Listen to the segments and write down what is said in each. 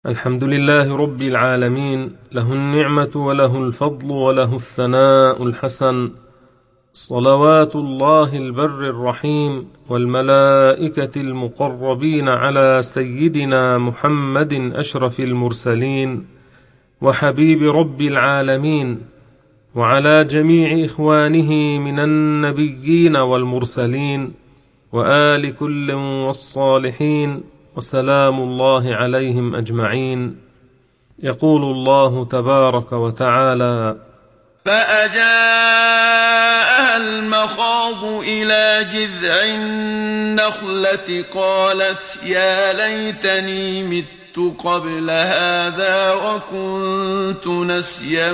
الحمد لله رب العالمين، له النعمة وله الفضل وله الثناء الحسن، صلوات الله البر الرحيم والملائكة المقربين على سيدنا محمد أشرف المرسلين وحبيب رب العالمين، وعلى جميع إخوانه من النبيين والمرسلين وآل كل والصالحين، وسلام الله عليهم أجمعين. يقول الله تبارك وتعالى: فأجاءها المخاض إلى جذع النخلة قالت يا ليتني مت قبل هذا وكنت نسيا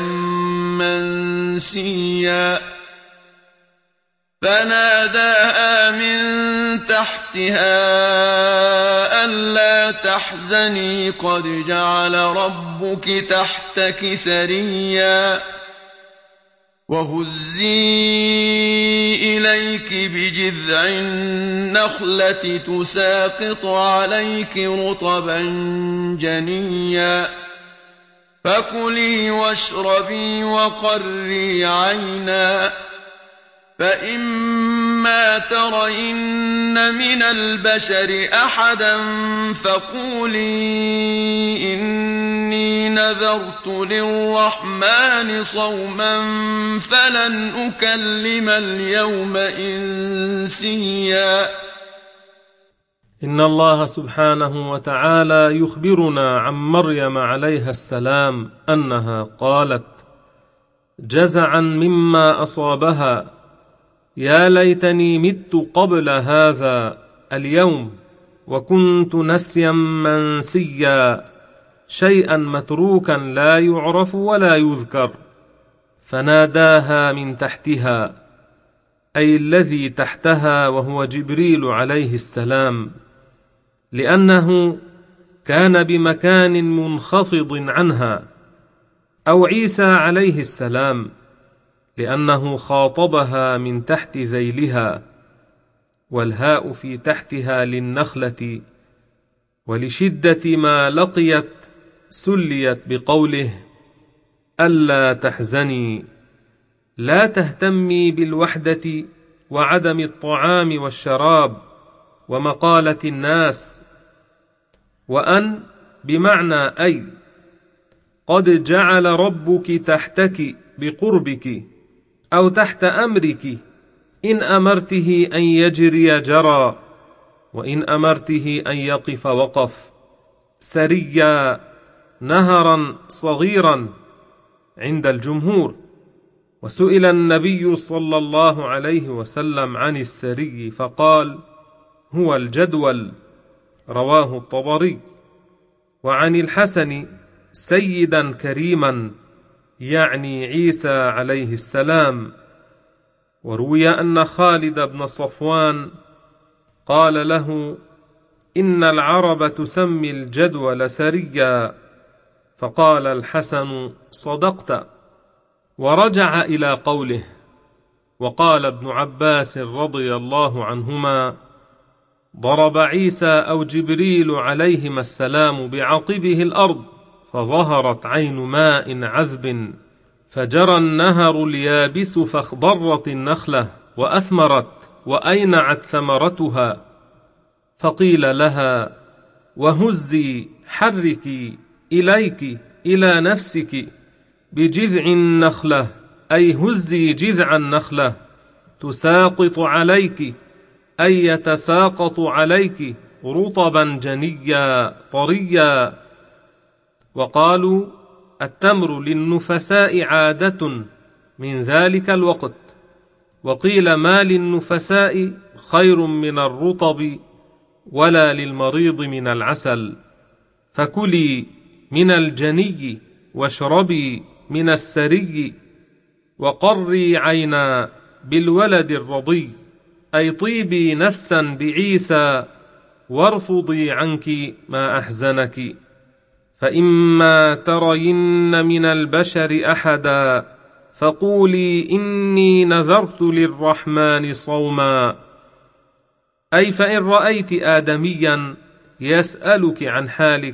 منسيا. فناداها من تحتها ألا تحزني قد جعل ربك تحتك سريا وهزي إليك بجذع النخلة تساقط عليك رطبا جنيا فكلي واشربي وقري عينا فإما ترين من البشر أحدا فقولي إني نذرت للرحمن صوما فلن أكلم اليوم إنسيا. إن الله سبحانه وتعالى يخبرنا عن مريم عليها السلام أنها قالت جزعا مما أصابها: يا ليتني مت قبل هذا اليوم وكنت نسيا منسيا، شيئا متروكا لا يعرف ولا يذكر. فناداها من تحتها، أي الذي تحتها وهو جبريل عليه السلام، لأنه كان بمكان منخفض عنها، أو عيسى عليه السلام لأنه خاطبها من تحت ذيلها، والهاء في تحتها للنخلة، ولشدة ما لقيت سليت بقوله ألا تحزني، لا تهتمي بالوحدة وعدم الطعام والشراب ومقالة الناس. وأن بمعنى أي، قد جعل ربك تحتك بقربك أو تحت أمرك، إن أمرته أن يجري جرى، وإن أمرته أن يقف وقف، سريا نهرا صغيرا عند الجمهور. وسئل النبي صلى الله عليه وسلم عن السري فقال هو الجدول، رواه الطبري. وعن الحسن سيدا كريما، يعني عيسى عليه السلام. وروي أن خالد بن صفوان قال له إن العرب تسمي الجدول سريا، فقال الحسن صدقت. ورجع إلى قوله. وقال ابن عباس رضي الله عنهما ضرب عيسى أو جبريل عليهما السلام بعقبه الأرض فظهرت عين ماء عذب، فجرى النهر اليابس فاخضرت النخلة وأثمرت وأينعت ثمرتها، فقيل لها وهزي حركي إليك إلى نفسك بجذع النخلة، أي هزي جذع النخلة، تساقط عليك أي يتساقط عليك رطبا جنيا طريا. وقالوا التمر للنفساء عادة من ذلك الوقت، وقيل ما للنفساء خير من الرطب ولا للمريض من العسل. فكلي من الجني واشربي من السري وقري عينا بالولد الرضي، أي طيبي نفسا بعيسى وارفضي عنك ما أحزنك. فإما ترين من البشر أحدا فقولي إني نذرت للرحمن صوما، أي فإن رأيت آدميا يسألك عن حالك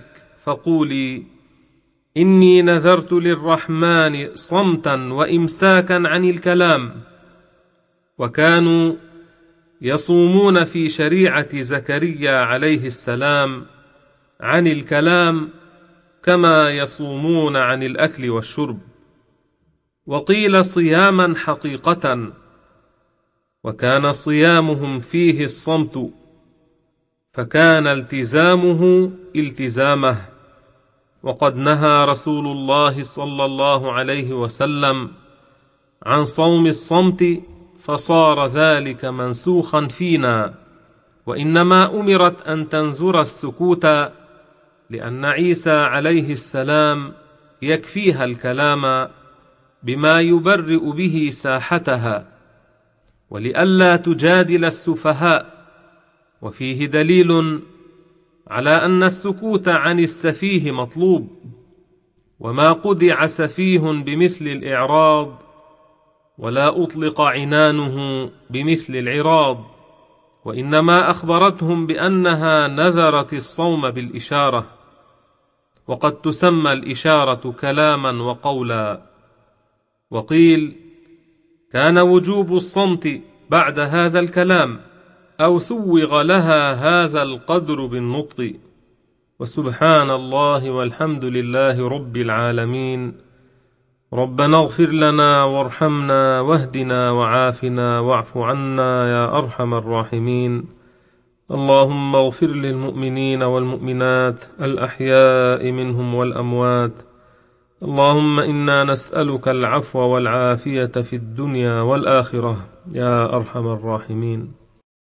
فقولي: إني نذرت للرحمن صمتا وإمساكا عن الكلام. وكانوا يصومون في شريعة زكريا عليه السلام عن الكلام كما يصومون عن الأكل والشرب، وقيل صياما حقيقة، وكان صيامهم فيه الصمت، فكان التزامه التزامه. وقد نهى رسول الله صلى الله عليه وسلم عن صوم الصمت، فصار ذلك منسوخا فينا، وإنما أمرت أن تنذر السكوت، لأن عيسى عليه السلام يكفيها الكلام بما يبرئ به ساحتها، ولئلا تجادل السفهاء. وفيه دليل على أن السكوت عن السفيه مطلوب، وما قدع سفيه بمثل الإعراض، ولا أطلق عنانه بمثل العراض، وإنما أخبرتهم بأنها نذرت الصوم بالإشارة، وقد تسمى الإشارة كلاما وقولا. وقيل: كان وجوب الصمت بعد هذا الكلام، أو سوغ لها هذا القدر بالنطق. وسبحان الله والحمد لله رب العالمين. ربنا اغفر لنا وارحمنا واهدنا وعافنا واعف عنا يا أرحم الراحمين. اللهم اغفر للمؤمنين والمؤمنات الأحياء منهم والأموات. اللهم إنا نسألك العفو والعافية في الدنيا والآخرة يا أرحم الراحمين.